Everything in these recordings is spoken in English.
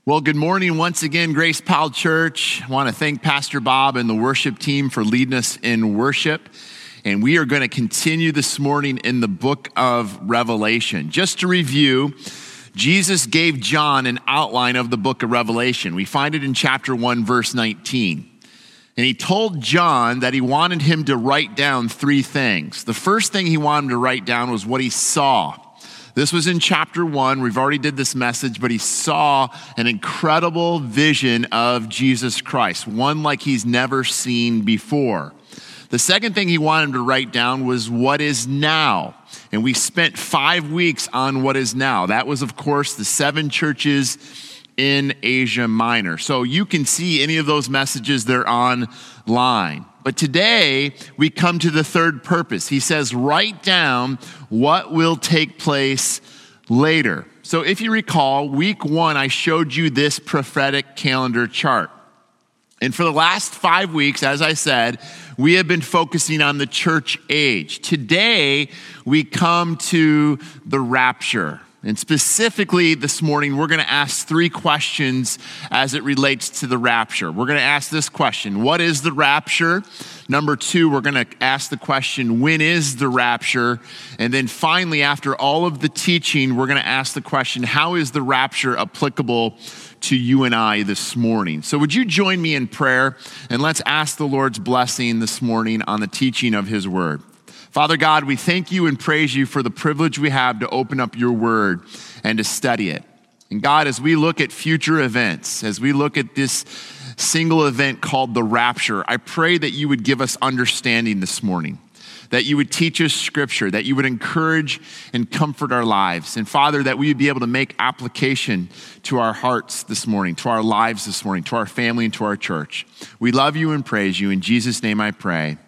Well, good morning once again, Grace Powell Church. I want to thank Pastor Bob and the worship team for leading us in worship. And we are going to continue this morning in the book of Revelation. Just to review, Jesus gave John an outline of the book of Revelation. We find it in chapter 1, verse 19. And he told John that he wanted him to write down three things. The first thing he wanted him to write down was what he saw. This was in chapter 1. We've already did this message, but he saw an incredible vision of Jesus Christ, one like he's never seen before. The second thing he wanted him to write down was what is now. And we spent 5 weeks on what is now. That was, of course, the 7 churches in Asia Minor. So you can see any of those messages, they're online. But today, we come to the third purpose. He says, write down what will take place later. So if you recall, week 1, I showed you this prophetic calendar chart. And for the last 5 weeks, as I said, we have been focusing on the church age. Today, we come to the rapture. And specifically this morning, we're going to ask 3 questions as it relates to the rapture. We're going to ask this question: what is the rapture? Number 2, we're going to ask the question, when is the rapture? And then finally, after all of the teaching, we're going to ask the question, how is the rapture applicable to you and I this morning? So would you join me in prayer, and let's ask the Lord's blessing this morning on the teaching of his word. Father God, we thank you and praise you for the privilege we have to open up your word and to study it. And God, as we look at future events, as we look at this single event called the rapture, I pray that you would give us understanding this morning, that you would teach us scripture, that you would encourage and comfort our lives. And Father, that we would be able to make application to our hearts this morning, to our lives this morning, to our family and to our church. We love you and praise you. In Jesus' name I pray,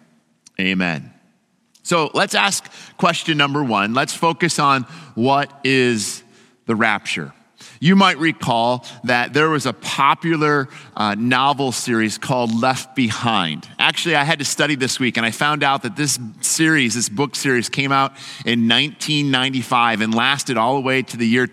amen. So let's ask question number 1. Let's focus on what is the rapture. You might recall that there was a popular novel series called Left Behind. Actually, I had to study this week, and I found out that this book series came out in 1995 and lasted all the way to the year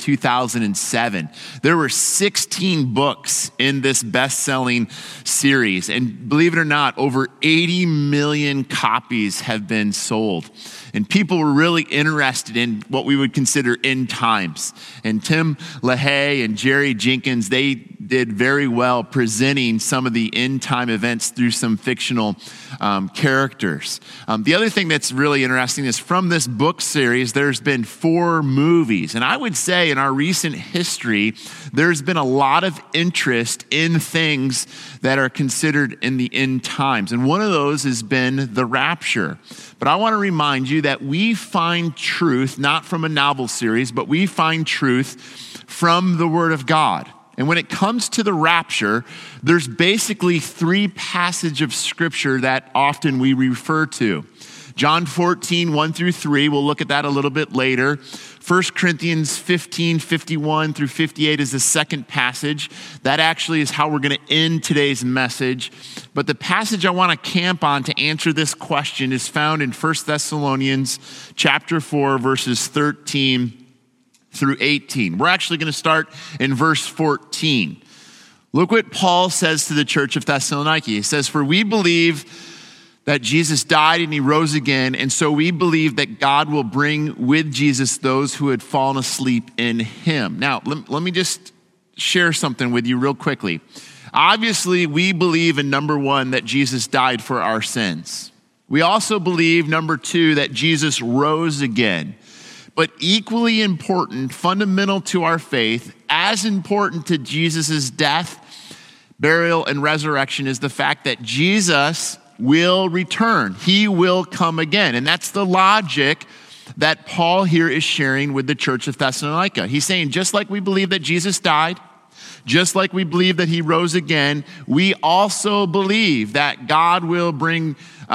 2007. There were 16 books in this best-selling series, and believe it or not, over 80 million copies have been sold. And people were really interested in what we would consider end times. And Tim LaHaye and Jerry Jenkins, they did very well presenting some of the end time events through some fictional characters. The other thing that's really interesting is from this book series, there's been 4 movies. And I would say in our recent history, there's been a lot of interest in things that are considered in the end times. And one of those has been the rapture. But I want to remind you that we find truth, not from a novel series, but we find truth from the Word of God. And when it comes to the rapture, there's basically 3 passages of Scripture that often we refer to. John 14, 1 through 3, we'll look at that a little bit later. 1 Corinthians 15, 51 through 58 is the second passage. That actually is how we're going to end today's message. But the passage I want to camp on to answer this question is found in 1 Thessalonians chapter 4, verses 13 through 18. We're actually going to start in verse 14. Look what Paul says to the church of Thessalonica. He says, "For we believe that Jesus died and he rose again, and so we believe that God will bring with Jesus those who had fallen asleep in him." Now, let me just share something with you real quickly. Obviously, we believe in number 1, that Jesus died for our sins. We also believe, number 2, that Jesus rose again. But equally important, fundamental to our faith, as important to Jesus' death, burial, and resurrection is the fact that Jesus will return. He will come again. And that's the logic that Paul here is sharing with the church of Thessalonica. He's saying, just like we believe that Jesus died, just like we believe that he rose again, we also believe that God will bring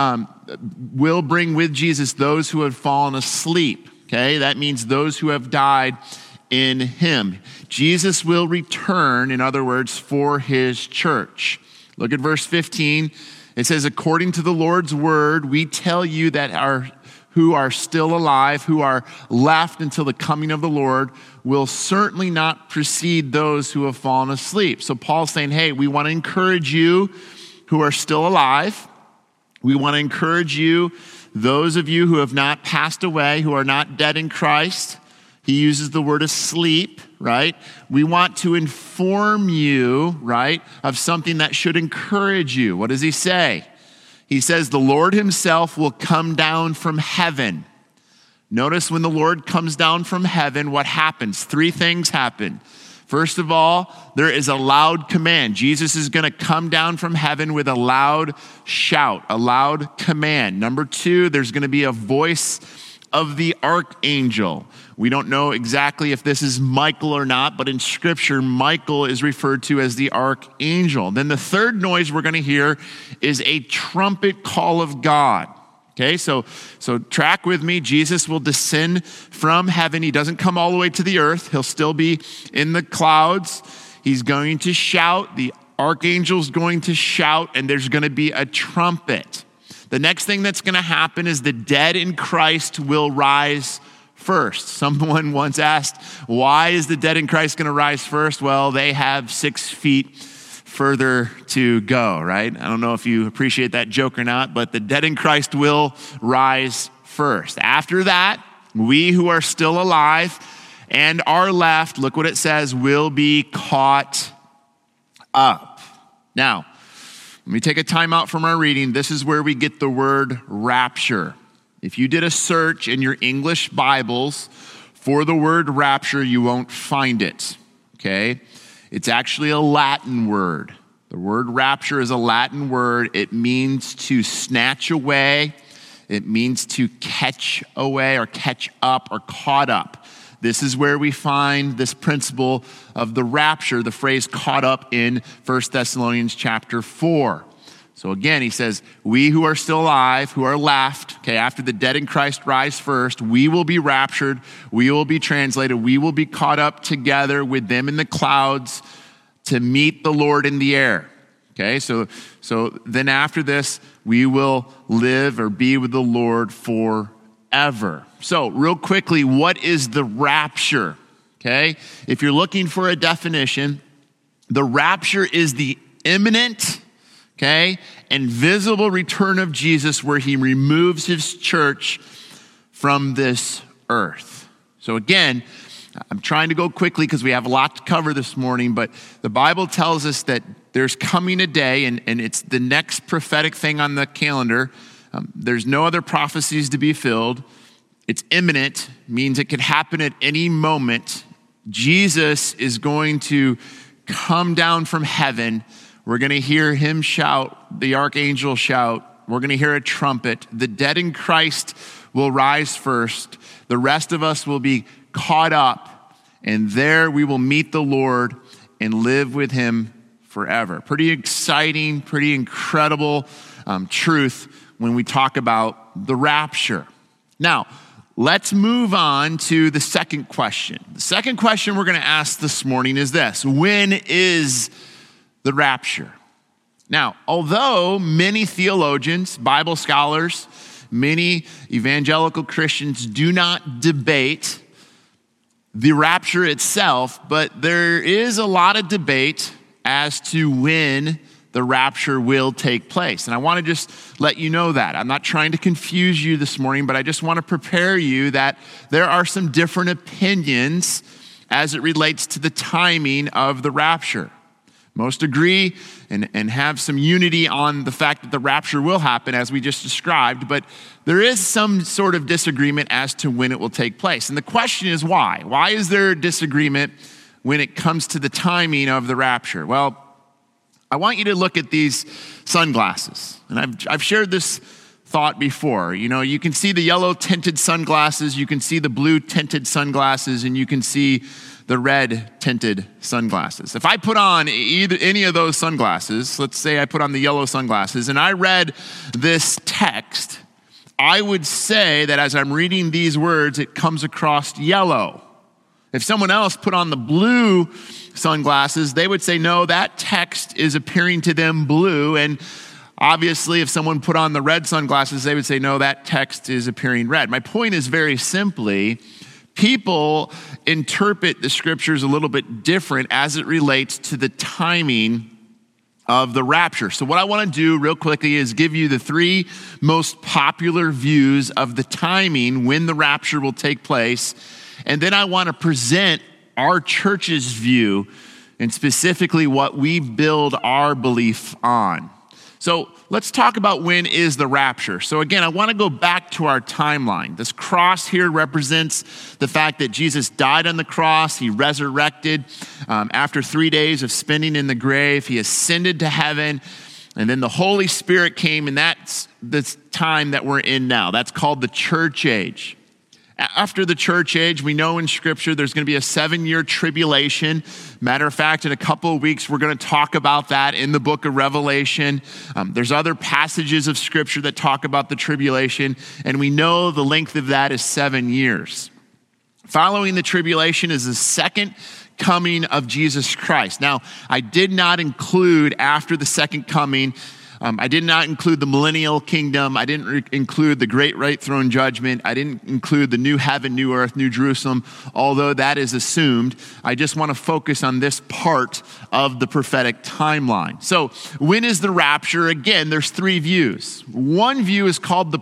with Jesus those who have fallen asleep. Okay, that means those who have died in him. Jesus will return, in other words, for his church. Look at verse 15. It says, "According to the Lord's word, we tell you that our who are still alive, who are left until the coming of the Lord, will certainly not precede those who have fallen asleep. So Paul's saying, hey, we want to encourage you who are still alive. We want to encourage you, those of you who have not passed away, who are not dead in Christ. He uses the word asleep, right? We want to inform you, right, of something that should encourage you. What does he say? He says, the Lord himself will come down from heaven. Notice when the Lord comes down from heaven, what happens? 3 things happen. First of all, there is a loud command. Jesus is going to come down from heaven with a loud shout, a loud command. Number 2, there's going to be a voice of the archangel. We don't know exactly if this is Michael or not, but in Scripture, Michael is referred to as the archangel. Then the third noise we're going to hear is a trumpet call of God. Okay, so track with me. Jesus will descend from heaven. He doesn't come all the way to the earth. He'll still be in the clouds. He's going to shout. The archangel's going to shout, and there's going to be a trumpet. The next thing that's going to happen is the dead in Christ will rise first. Someone once asked, why is the dead in Christ going to rise first? Well, they have 6 feet further to go, right? I don't know if you appreciate that joke or not, but the dead in Christ will rise first. After that, we who are still alive and are left, look what it says, will be caught up. Now, let me take a time out from our reading. This is where we get the word rapture. If you did a search in your English Bibles for the word rapture, you won't find it, okay? It's actually a Latin word. The word rapture is a Latin word. It means to snatch away. It means to catch away or catch up or caught up. This is where we find this principle of the rapture, the phrase caught up in 1 Thessalonians chapter 4. So again, he says, we who are still alive, who are left, okay, after the dead in Christ rise first, we will be raptured, we will be translated, we will be caught up together with them in the clouds to meet the Lord in the air. Okay, so then after this, we will live or be with the Lord forever. So real quickly, what is the rapture? Okay, if you're looking for a definition, the rapture is the imminent, okay, and visible return of Jesus where he removes his church from this earth. So again, I'm trying to go quickly because we have a lot to cover this morning, but the Bible tells us that there's coming a day, and it's the next prophetic thing on the calendar. There's no other prophecies to be filled. It's imminent, means it could happen at any moment. Jesus is going to come down from heaven. We're going to hear him shout, the archangel shout. We're going to hear a trumpet. The dead in Christ will rise first. The rest of us will be caught up, and there we will meet the Lord and live with him forever. Pretty exciting, pretty incredible truth when we talk about the rapture. Now, let's move on to the second question. The second question we're going to ask this morning is this: when is the rapture? Now, although many theologians, Bible scholars, many evangelical Christians do not debate the rapture itself, but there is a lot of debate as to when the rapture will take place. And I want to just let you know that. I'm not trying to confuse you this morning, but I just want to prepare you that there are some different opinions as it relates to the timing of the rapture. Most agree and have some unity on the fact that the rapture will happen as we just described, but there is some sort of disagreement as to when it will take place. And the question is why? Why is there a disagreement when it comes to the timing of the rapture? Well, I want you to look at these sunglasses. And I've shared this thought before. You know, you can see the yellow tinted sunglasses, you can see the blue tinted sunglasses, and you can see the red tinted sunglasses. If I put on any of those sunglasses, let's say I put on the yellow sunglasses, and I read this text, I would say that as I'm reading these words, it comes across yellow. If someone else put on the blue sunglasses, they would say, no, that text is appearing to them blue. And obviously, if someone put on the red sunglasses, they would say, no, that text is appearing red. My point is very simply, people interpret the scriptures a little bit different as it relates to the timing of the rapture. So what I want to do real quickly is give you the three most popular views of the timing when the rapture will take place. And then I want to present our church's view and specifically what we build our belief on. So let's talk about when is the rapture. So again, I want to go back to our timeline. This cross here represents the fact that Jesus died on the cross. He resurrected after 3 days of spending in the grave. He ascended to heaven. And then the Holy Spirit came, and that's this time that we're in now. That's called the church age. After the church age, we know in Scripture there's going to be a 7-year tribulation. Matter of fact, in a couple of weeks, we're going to talk about that in the book of Revelation. There's other passages of Scripture that talk about the tribulation, and we know the length of that is 7 years. Following the tribulation is the second coming of Jesus Christ. Now, I did not include after the second coming, I did not include the millennial kingdom. I didn't include the great white throne judgment. I didn't include the new heaven, new earth, new Jerusalem, although that is assumed. I just want to focus on this part of the prophetic timeline. So when is the rapture? Again, there's three views. One view is called the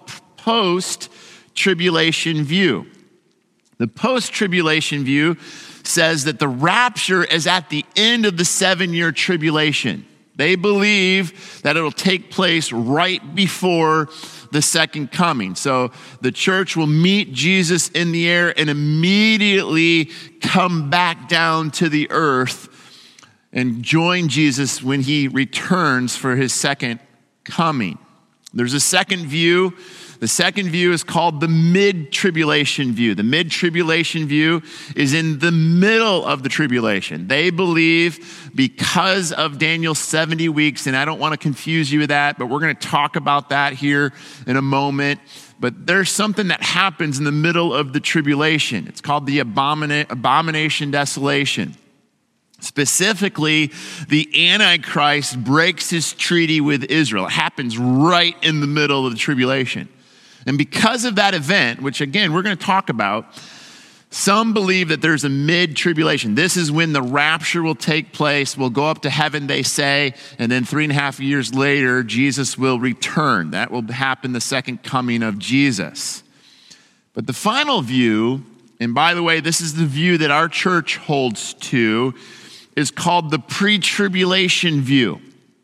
post-tribulation view. The post-tribulation view says that the rapture is at the end of the 7-year tribulation. They believe that it'll take place right before the second coming. So the church will meet Jesus in the air and immediately come back down to the earth and join Jesus when he returns for his second coming. There's a second view. The second view is called the mid-tribulation view. The mid-tribulation view is in the middle of the tribulation. They believe because of Daniel's 70 weeks, and I don't want to confuse you with that, but we're going to talk about that here in a moment. But there's something that happens in the middle of the tribulation. It's called the abomination desolation. Specifically, the Antichrist breaks his treaty with Israel. It happens right in the middle of the tribulation. And because of that event, which again, we're going to talk about, some believe that there's a mid-tribulation. This is when the rapture will take place. We'll go up to heaven, they say, and then 3.5 years later, Jesus will return. That will happen the second coming of Jesus. But the final view, and by the way, this is the view that our church holds to, is called the pre-tribulation view.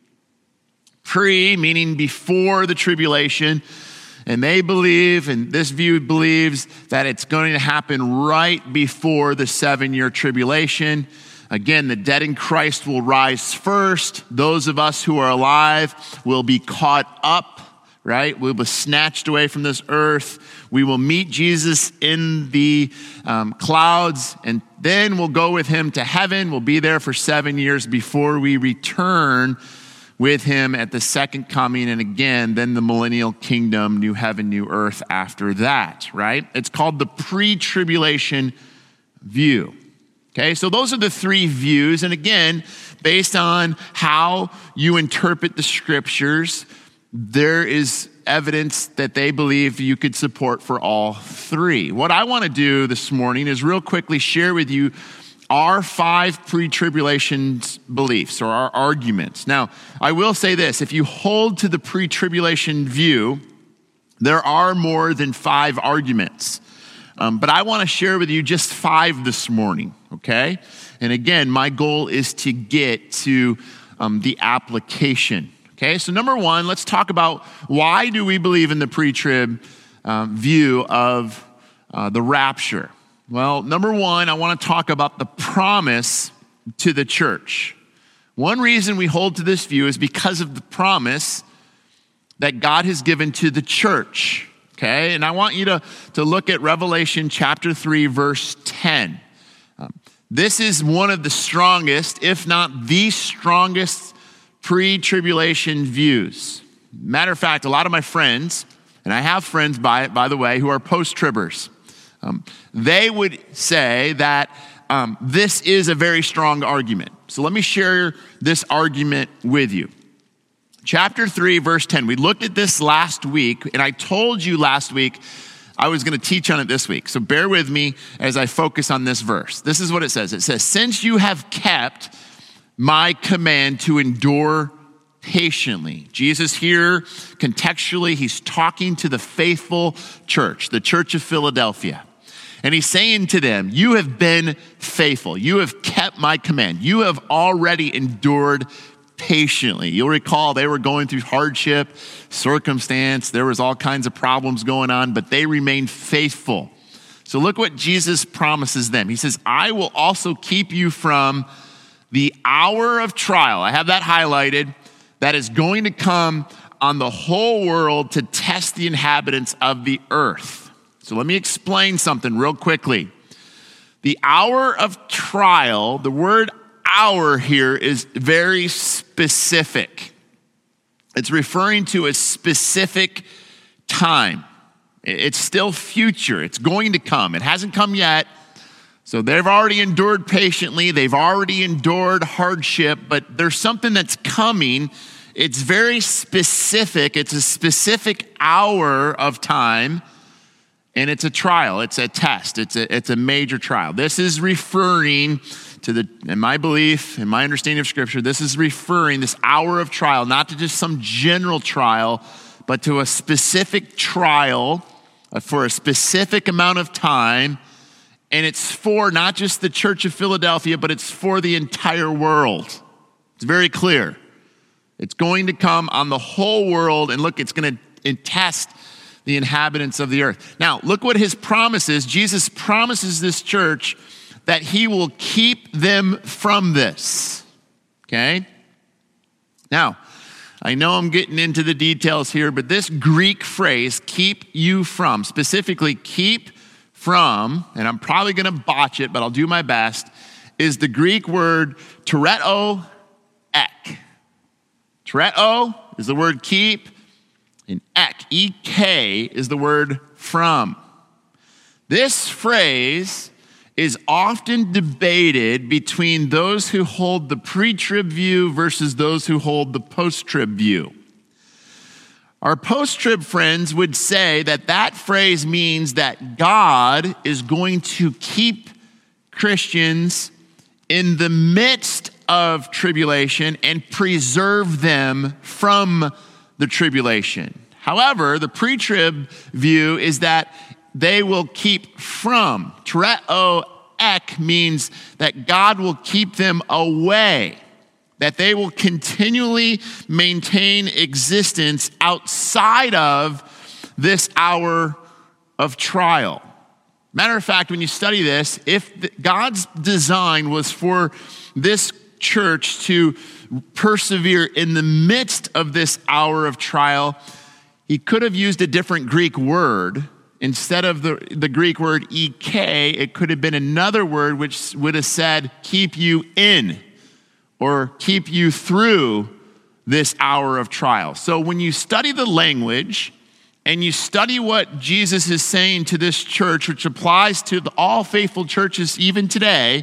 Pre, meaning before the tribulation. And they believe, and this view believes, that it's going to happen right before the 7-year tribulation. Again, the dead in Christ will rise first. Those of us who are alive will be caught up, right? We'll be snatched away from this earth. We will meet Jesus in the clouds, and then we'll go with him to heaven. We'll be there for 7 years before we return with him at the second coming, and again, then the millennial kingdom, new heaven, new earth after that, right? It's called the pre-tribulation view. Okay, so those are the three views, and again, based on how you interpret the scriptures, there is evidence that they believe you could support for all three. What I want to do this morning is real quickly share with you our 5 pre-tribulation beliefs or our arguments. Now, I will say this, if you hold to the pre-tribulation view, there are more than 5 arguments. But I want to share with you just 5 this morning, okay? And again, my goal is to get to the application, okay? So number 1, let's talk about why do we believe in the pre-trib view of the rapture? Well, number 1, I want to talk about the promise to the church. One reason we hold to this view is because of the promise that God has given to the church, okay? And I want you to look at Revelation chapter 3, verse 10. This is one of the strongest, if not the strongest, pre-tribulation views. Matter of fact, a lot of my friends, and I have friends, by the way, who are post-tribbers, they would say that this is a very strong argument. So let me share this argument with you. Chapter 3, verse 10. We looked at this last week, and I told you last week I was going to teach on it this week. So bear with me as I focus on this verse. This is what it says. It says, since you have kept my command to endure patiently. Jesus here, contextually, he's talking to the faithful church, the church of Philadelphia. And he's saying to them, you have been faithful. You have kept my command. You have already endured patiently. You'll recall they were going through hardship, circumstance. There was all kinds of problems going on, but they remained faithful. So look what Jesus promises them. He says, I will also keep you from the hour of trial. I have that highlighted. That is going to come on the whole world to test the inhabitants of the earth. So let me explain something real quickly. The hour of trial, the word hour here is very specific. It's referring to a specific time. It's still future. It's going to come. It hasn't come yet. So they've already endured patiently. They've already endured hardship, but there's something that's coming. It's very specific. It's a specific hour of time, and it's a trial. It's a test. It's a major trial. This is referring to in my belief, in my understanding of Scripture, this is referring, this hour of trial, not to just some general trial, but to a specific trial for a specific amount of time. And it's for not just the church of Philadelphia, but it's for the entire world. It's very clear. It's going to come on the whole world, and look, it's going to test the inhabitants of the earth. Now, look what his promise is. Jesus promises this church that he will keep them from this. Okay? Now, I know I'm getting into the details here, but this Greek phrase, keep you from, specifically keep from, and I'm probably going to botch it, but I'll do my best, is the Greek word tereo ek. Tereo is the word keep, and ek, E-K, is the word from. This phrase is often debated between those who hold the pre-trib view versus those who hold the post-trib view. Our post-trib friends would say that that phrase means that God is going to keep Christians in the midst of tribulation and preserve them from the tribulation. However, the pre-trib view is that they will keep from. Tereo ek means that God will keep them away, that they will continually maintain existence outside of this hour of trial. Matter of fact, when you study this, if God's design was for this church to persevere in the midst of this hour of trial, he could have used a different Greek word. Instead of the Greek word ek, it could have been another word which would have said keep you in or keep you through this hour of trial. So when you study the language and you study what Jesus is saying to this church, which applies to all faithful churches even today,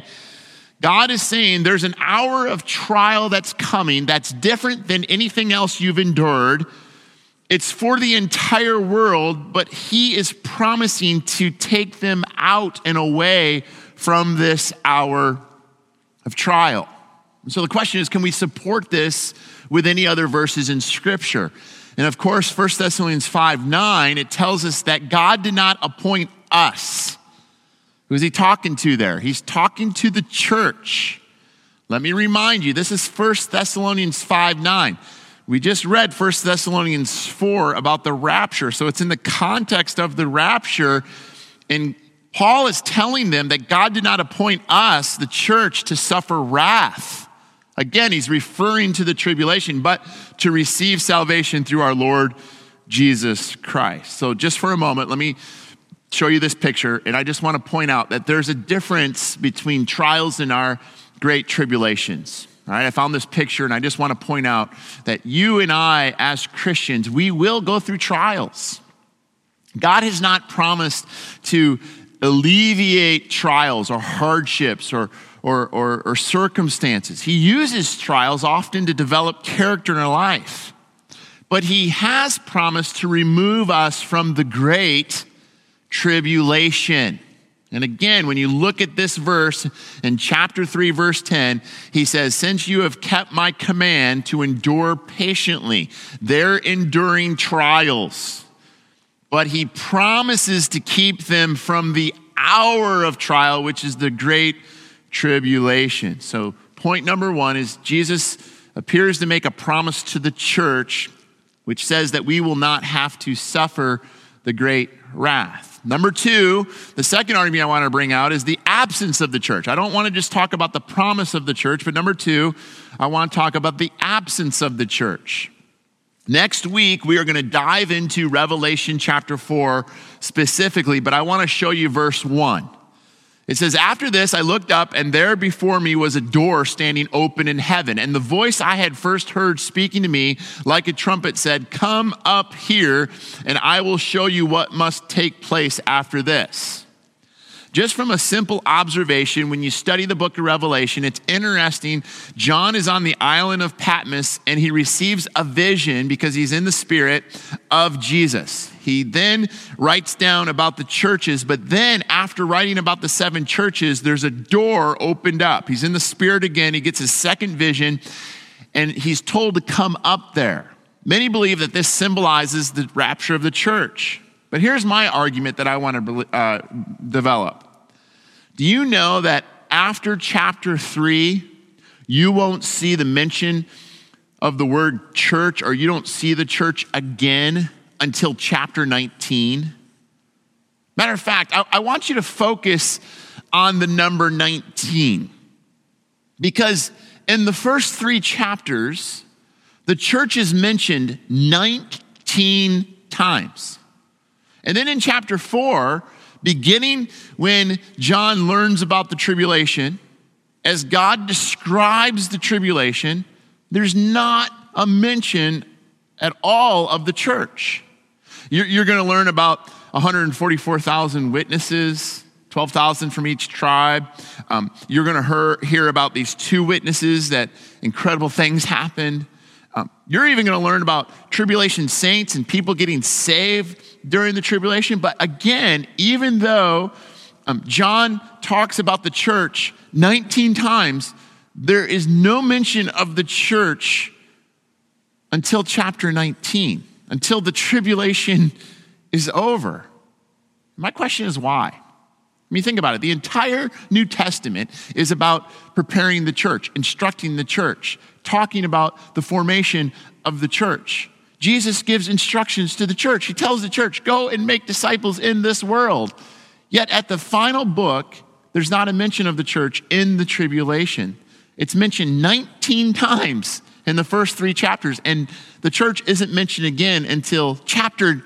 God is saying there's an hour of trial that's coming that's different than anything else you've endured. It's for the entire world, but he is promising to take them out and away from this hour of trial. So the question is, can we support this with any other verses in Scripture? And of course, 1 Thessalonians 5:9, it tells us that God did not appoint us. Who is he talking to there? He's talking to the church. Let me remind you, this is 1 Thessalonians 5:9. We just read 1 Thessalonians 4 about the rapture. So it's in the context of the rapture. And Paul is telling them that God did not appoint us, the church, to suffer wrath. Again, he's referring to the tribulation, but to receive salvation through our Lord Jesus Christ. So just for a moment, let me show you this picture. And I just want to point out that there's a difference between trials and our great tribulations. All right, I found this picture, and I just want to point out that you and I, as Christians, we will go through trials. God has not promised to alleviate trials or hardships or circumstances. He uses trials often to develop character in our life. but he has promised to remove us from the great tribulation. And again, when you look at this verse in chapter 3, verse 10, he says, since you have kept my command to endure patiently, they're enduring trials. But he promises to keep them from the hour of trial, which is the great tribulation. So point number one is Jesus appears to make a promise to the church, which says that we will not have to suffer the great wrath. Number two, the second argument I want to bring out is the absence of the church. I don't want to just talk about the promise of the church, but number two, I want to talk about the absence of the church. Next week, we are going to dive into Revelation chapter 4 specifically, but I want to show you verse 1. It says, after this, I looked up, and there before me was a door standing open in heaven. And the voice I had first heard speaking to me like a trumpet said, come up here, and I will show you what must take place after this. Just from a simple observation, when you study the book of Revelation, it's interesting. John is on the island of Patmos, and he receives a vision because he's in the spirit of Jesus. He then writes down about the churches, but then after writing about the 7 churches, there's a door opened up. He's in the spirit again. He gets his second vision, and he's told to come up there. Many believe that this symbolizes the rapture of the church. But here's my argument that I want to develop. Do you know that after chapter 3, you won't see the mention of the word church, or you don't see the church again until chapter 19? Matter of fact, I want you to focus on the number 19. Because in the first 3 chapters, the church is mentioned 19 times. And then in chapter 4, beginning when John learns about the tribulation, as God describes the tribulation, there's not a mention at all of the church. You're going to learn about 144,000 witnesses, 12,000 from each tribe. You're going to hear about these 2 witnesses that incredible things happened. You're even going to learn about tribulation saints and people getting saved during the tribulation. But again, even though John talks about the church 19 times, there is no mention of the church until chapter 19, until the tribulation is over. My question is why? I mean, think about it. The entire New Testament is about preparing the church, instructing the church, talking about the formation of the church. Jesus gives instructions to the church. He tells the church, go and make disciples in this world. Yet at the final book, there's not a mention of the church in the tribulation. It's mentioned 19 times in the first 3 chapters, and the church isn't mentioned again until chapter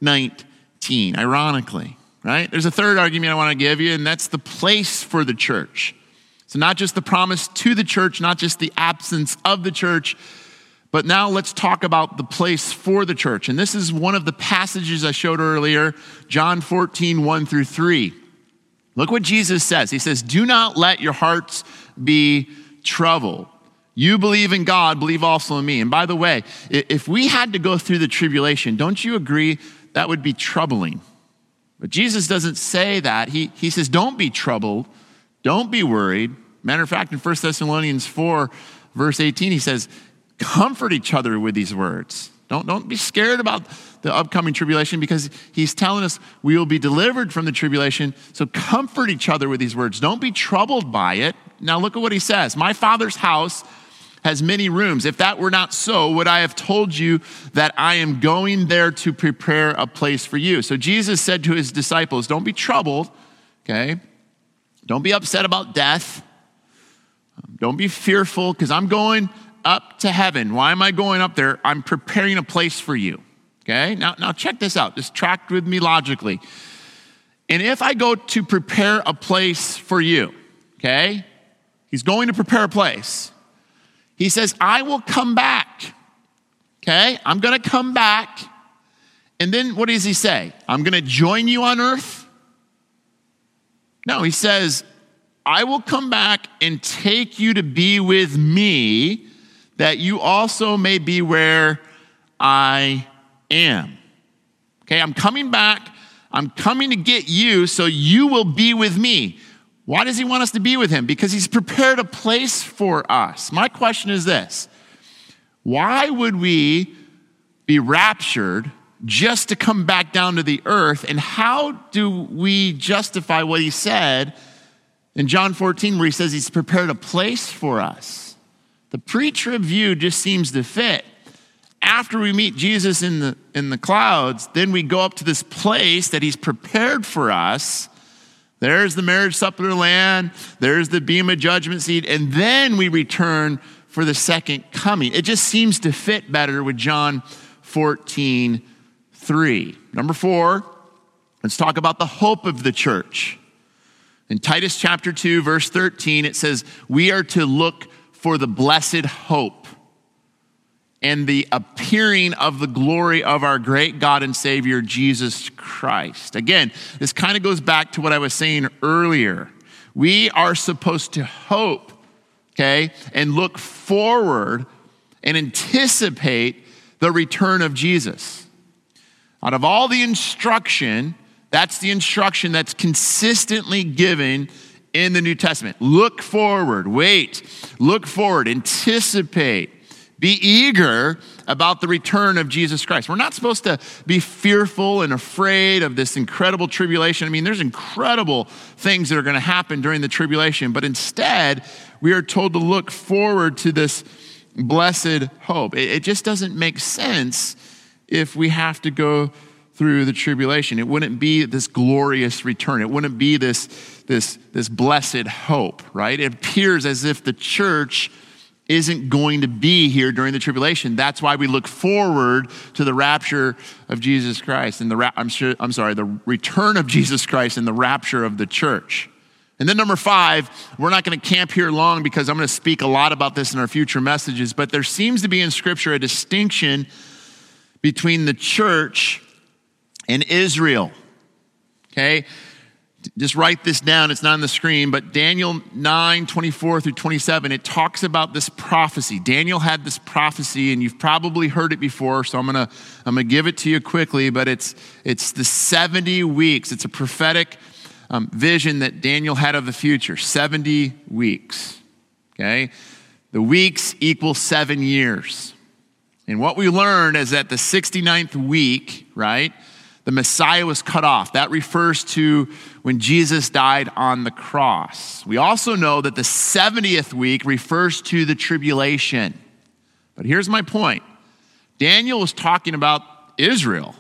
19, ironically, right? There's a third argument I want to give you, and that's the place for the church. So not just the promise to the church, not just the absence of the church, but now let's talk about the place for the church. And this is one of the passages I showed earlier, John 14, 1 through 3. Look what Jesus says. He says, do not let your hearts be troubled. You believe in God, believe also in me. And by the way, if we had to go through the tribulation, don't you agree that would be troubling? But Jesus doesn't say that. He says, don't be troubled. Don't be worried. Matter of fact, in 1 Thessalonians 4, verse 18, he says, comfort each other with these words. Don't be scared about the upcoming tribulation, because he's telling us we will be delivered from the tribulation. So comfort each other with these words. Don't be troubled by it. Now look at what he says. My Father's house has many rooms. If that were not so, would I have told you that I am going there to prepare a place for you? So Jesus said to his disciples, don't be troubled, okay? Don't be upset about death. Don't be fearful, because I'm going up to heaven. Why am I going up there? I'm preparing a place for you. Okay? Now check this out. Just track with me logically. And if I go to prepare a place for you, okay? He's going to prepare a place. He says, I will come back. Okay? I'm going to come back. And then what does he say? I'm going to join you on earth? No, he says, I will come back and take you to be with me, that you also may be where I am. Okay, I'm coming back. I'm coming to get you so you will be with me. Why does he want us to be with him? Because he's prepared a place for us. My question is this: why would we be raptured just to come back down to the earth? And how do we justify what he said in John 14 where he says he's prepared a place for us? The pre-trib view just seems to fit. After we meet Jesus in the clouds, then we go up to this place that he's prepared for us. There's the marriage supper of the Lamb. There's the Bema judgment seat. And then we return for the second coming. It just seems to fit better with John 14:3. Number 4, let's talk about the hope of the church. In Titus chapter 2, verse 13, it says, we are to look for the blessed hope and the appearing of the glory of our great God and Savior, Jesus Christ. Again, this kind of goes back to what I was saying earlier. We are supposed to hope, okay, and look forward and anticipate the return of Jesus. Out of all the instruction, that's the instruction that's consistently given in the New Testament. Look forward, wait, look forward, anticipate. Be eager about the return of Jesus Christ. We're not supposed to be fearful and afraid of this incredible tribulation. I mean, there's incredible things that are going to happen during the tribulation, but instead, we are told to look forward to this blessed hope. It just doesn't make sense if we have to go through the tribulation. It wouldn't be this glorious return. It wouldn't be this blessed hope, right? It appears as if the church isn't going to be here during the tribulation. That's why we look forward to the rapture of Jesus Christ and the return of Jesus Christ and the rapture of the church. And then number 5, we're not going to camp here long because I'm going to speak a lot about this in our future messages, but there seems to be in Scripture a distinction between the church and Israel. Okay? Just write this down. It's not on the screen, but Daniel 9:24-27, it talks about this prophecy. Daniel had this prophecy, and you've probably heard it before, so I'm gonna give it to you quickly, but it's the 70 weeks. It's a prophetic vision that Daniel had of the future, 70 weeks, okay? The weeks equal 7 years. And what we learned is that the 69th week, right, the Messiah was cut off. That refers to when Jesus died on the cross. We also know that the 70th week refers to the tribulation. But here's my point. Daniel was talking about Israel.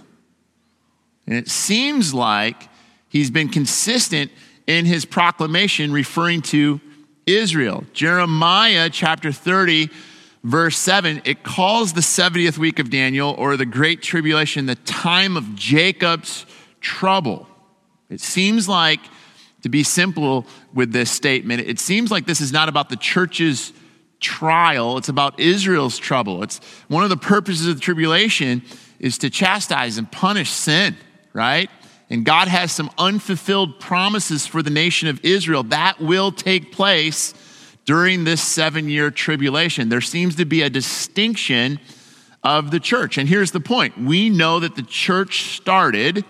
And it seems like he's been consistent in his proclamation referring to Israel. Jeremiah chapter 30, verse 7, it calls the 70th week of Daniel, or the Great Tribulation, the time of Jacob's trouble. It seems like, to be simple with this statement, it seems like this is not about the church's trial, it's about Israel's trouble. It's one of the purposes of the tribulation is to chastise and punish sin, right? And God has some unfulfilled promises for the nation of Israel that will take place during this 7-year tribulation. There seems to be a distinction of the church. And here's the point. We know that the church started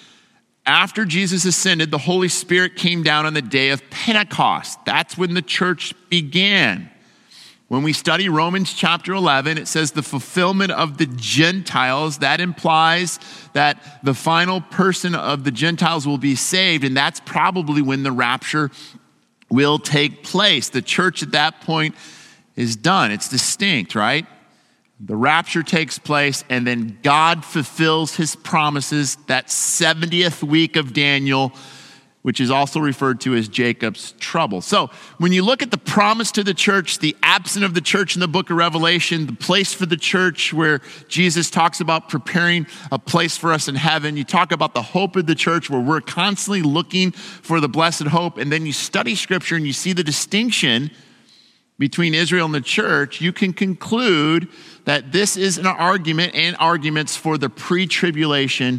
after Jesus ascended. The Holy Spirit came down on the day of Pentecost. That's when the church began. When we study Romans chapter 11, it says the fulfillment of the Gentiles. That implies that the final person of the Gentiles will be saved, and that's probably when the rapture will take place. The church at that point is done. It's distinct, right? The rapture takes place, and then God fulfills his promises, that 70th week of Daniel, which is also referred to as Jacob's trouble. So when you look at the promise to the church, the absence of the church in the book of Revelation, the place for the church where Jesus talks about preparing a place for us in heaven, you talk about the hope of the church where we're constantly looking for the blessed hope, and then you study Scripture and you see the distinction between Israel and the church, you can conclude that this is an argument and arguments for the pre-tribulation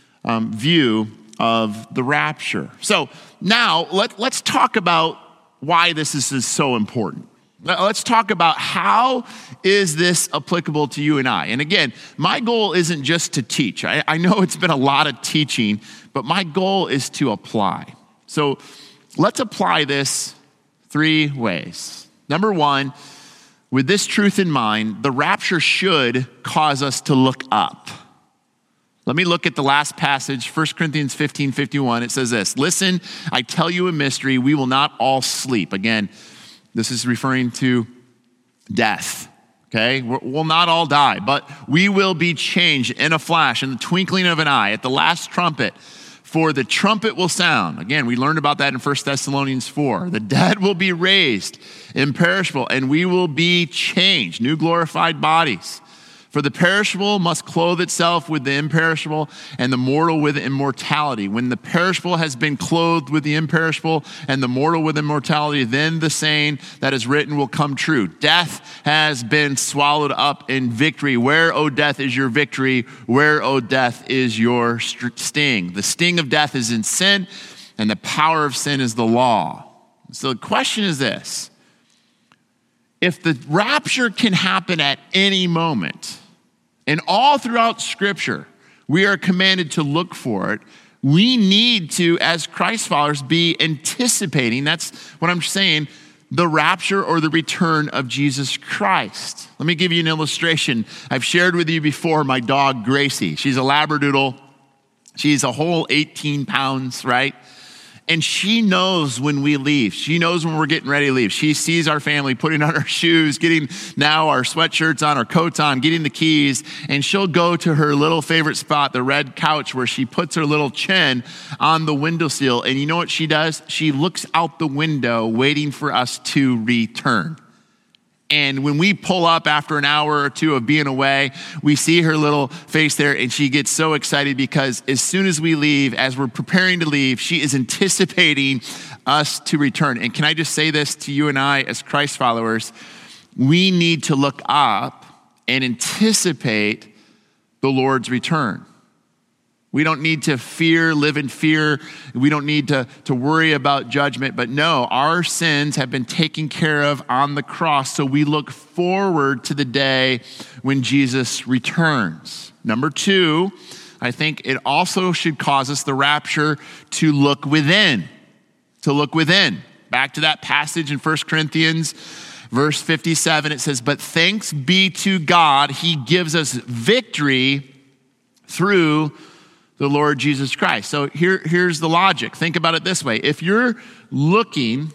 view of the rapture. So now let's talk about why this is so important. Now, let's talk about how is this applicable to you and I. And again, my goal isn't just to teach. I know it's been a lot of teaching, but my goal is to apply. So let's apply this 3 ways. Number 1, with this truth in mind, the rapture should cause us to look up. Let me look at the last passage, 1 Corinthians 15:51. It says this, "Listen, I tell you a mystery, we will not all sleep." Again, this is referring to death, okay? We'll not all die, but we will be changed in a flash, in the twinkling of an eye, at the last trumpet. For the trumpet will sound. Again, we learned about that in 1 Thessalonians 4. The dead will be raised imperishable, and we will be changed, new glorified bodies. For the perishable must clothe itself with the imperishable, and the mortal with immortality. When the perishable has been clothed with the imperishable, and the mortal with immortality, then the saying that is written will come true. Death has been swallowed up in victory. Where, O death, is your victory? Where, O death, is your sting? The sting of death is in sin, and the power of sin is the law. So the question is this: if the rapture can happen at any moment, and all throughout Scripture, we are commanded to look for it, we need to, as Christ followers, be anticipating, that's what I'm saying, the rapture or the return of Jesus Christ. Let me give you an illustration. I've shared with you before my dog, Gracie. She's a Labradoodle. She's a whole 18 pounds, right? And she knows when we leave. She knows when we're getting ready to leave. She sees our family putting on our shoes, getting now our sweatshirts on, our coats on, getting the keys, and she'll go to her little favorite spot, the red couch, where she puts her little chin on the windowsill. And you know what she does? She looks out the window waiting for us to return. And when we pull up after an hour or two of being away, we see her little face there, and she gets so excited because as soon as we leave, as we're preparing to leave, she is anticipating us to return. And can I just say this to you and I as Christ followers? We need to look up and anticipate the Lord's return. We don't need to live in fear. We don't need to worry about judgment. But no, our sins have been taken care of on the cross. So we look forward to the day when Jesus returns. Number 2, I think it also should cause us, the rapture, to look within. To look within. Back to that passage in 1 Corinthians, verse 57, it says, "But thanks be to God, he gives us victory through the Lord Jesus Christ." So here's the logic. Think about it this way. If you're looking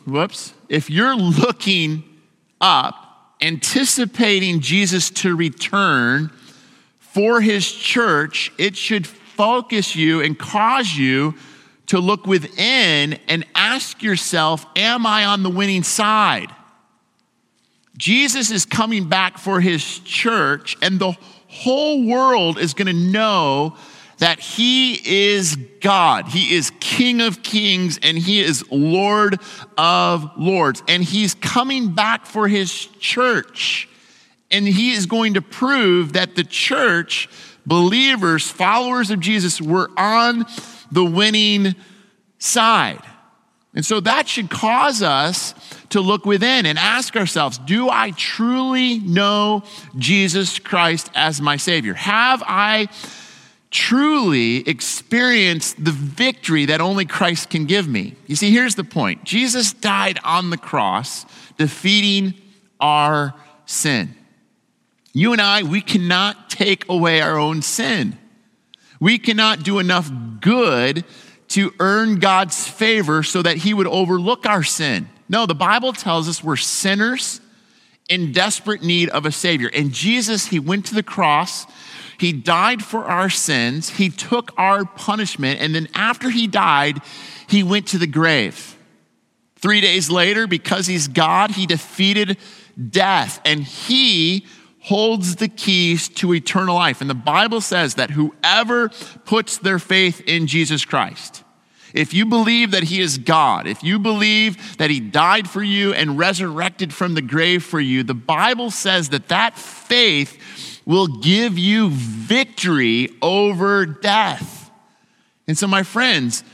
up, anticipating Jesus to return for his church, it should focus you and cause you to look within and ask yourself, am I on the winning side? Jesus is coming back for his church, and the whole world is going to know that he is God. He is King of Kings, and he is Lord of Lords. And he's coming back for his church. And he is going to prove that the church, believers, followers of Jesus, were on the winning side. And so that should cause us to look within and ask ourselves, do I truly know Jesus Christ as my Savior? Have I truly experience the victory that only Christ can give me? You see, here's the point. Jesus died on the cross, defeating our sin. You and I, we cannot take away our own sin. We cannot do enough good to earn God's favor so that he would overlook our sin. No, the Bible tells us we're sinners in desperate need of a Savior. And Jesus, he went to the cross. He died for our sins. He took our punishment. And then after he died, he went to the grave. 3 days later, because he's God, he defeated death. And he holds the keys to eternal life. And the Bible says that whoever puts their faith in Jesus Christ, if you believe that he is God, if you believe that he died for you and resurrected from the grave for you, the Bible says that that faith will give you victory over death. And so, my friends,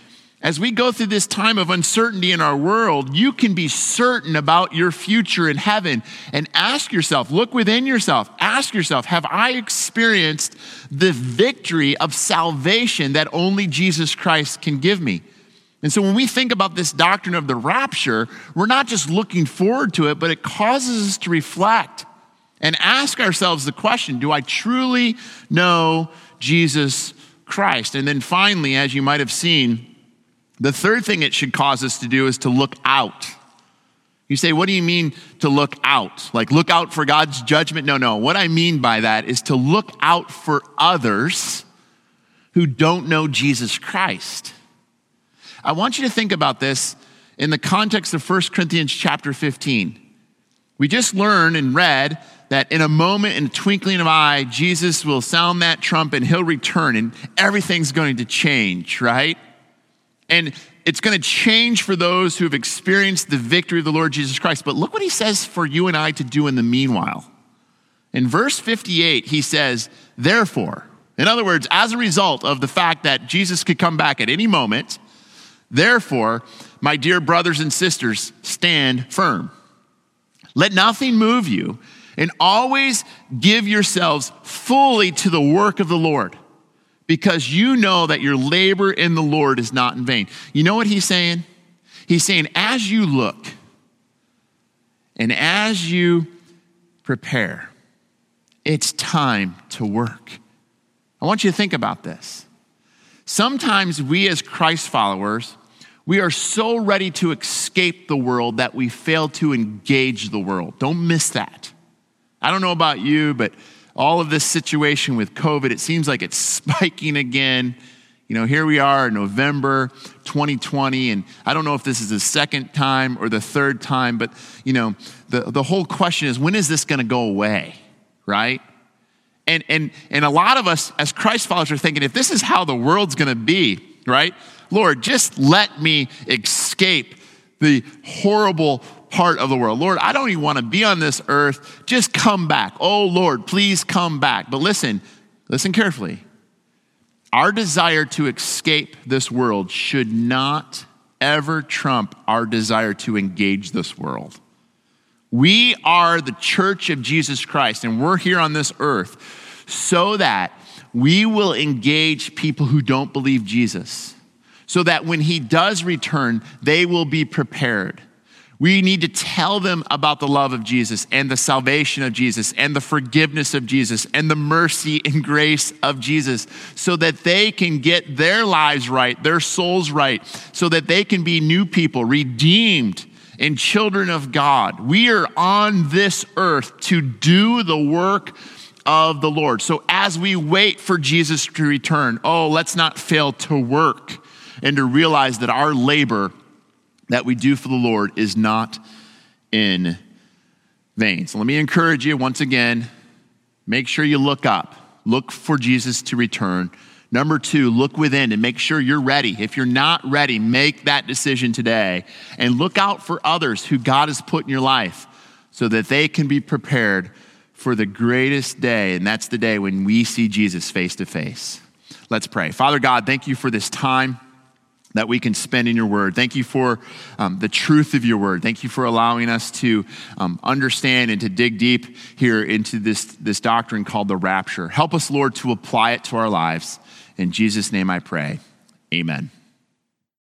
As we go through this time of uncertainty in our world, you can be certain about your future in heaven and ask yourself, look within yourself, ask yourself, have I experienced the victory of salvation that only Jesus Christ can give me? And so when we think about this doctrine of the rapture, we're not just looking forward to it, but it causes us to reflect and ask ourselves the question, do I truly know Jesus Christ? And then finally, as you might have seen, the third thing it should cause us to do is to look out. You say, what do you mean to look out? Like look out for God's judgment? No. What I mean by that is to look out for others who don't know Jesus Christ. I want you to think about this in the context of 1 Corinthians chapter 15. We just learned and read that in a moment, in a twinkling of an eye, Jesus will sound that trumpet and he'll return and everything's going to change, right? And it's going to change for those who have experienced the victory of the Lord Jesus Christ. But look what he says for you and I to do in the meanwhile. In verse 58, he says, therefore, in other words, as a result of the fact that Jesus could come back at any moment, therefore, my dear brothers and sisters, stand firm. Let nothing move you, and always give yourselves fully to the work of the Lord, because you know that your labor in the Lord is not in vain. You know what he's saying? He's saying, as you look and as you prepare, it's time to work. I want you to think about this. Sometimes we as Christ followers, we are so ready to escape the world that we fail to engage the world. Don't miss that. I don't know about you, but all of this situation with COVID, it seems like it's spiking again. You know, here we are in November 2020, and I don't know if this is the second time or the third time, but, you know, the whole question is, when is this going to go away, right? And a lot of us as Christ followers are thinking, if this is how the world's going to be, right? Lord, just let me escape the horrible part of the world. Lord, I don't even want to be on this earth. Just come back. Oh, Lord, please come back. But listen carefully. Our desire to escape this world should not ever trump our desire to engage this world. We are the church of Jesus Christ, and we're here on this earth so that we will engage people who don't believe Jesus, so that when he does return, they will be prepared. We need to tell them about the love of Jesus and the salvation of Jesus and the forgiveness of Jesus and the mercy and grace of Jesus, so that they can get their lives right, their souls right, so that they can be new people, redeemed and children of God. We are on this earth to do the work of the Lord. So as we wait for Jesus to return, let's not fail to work and to realize that our labor that we do for the Lord is not in vain. So let me encourage you once again, make sure you look up. Look for Jesus to return. Number 2, look within and make sure you're ready. If you're not ready, make that decision today. And look out for others who God has put in your life so that they can be prepared for the greatest day, and that's the day when we see Jesus face to face. Let's pray. Father God, thank you for this time that we can spend in your word. Thank you for the truth of your word. Thank you for allowing us to understand and to dig deep here into this doctrine called the rapture. Help us, Lord, to apply it to our lives. In Jesus' name I pray, amen.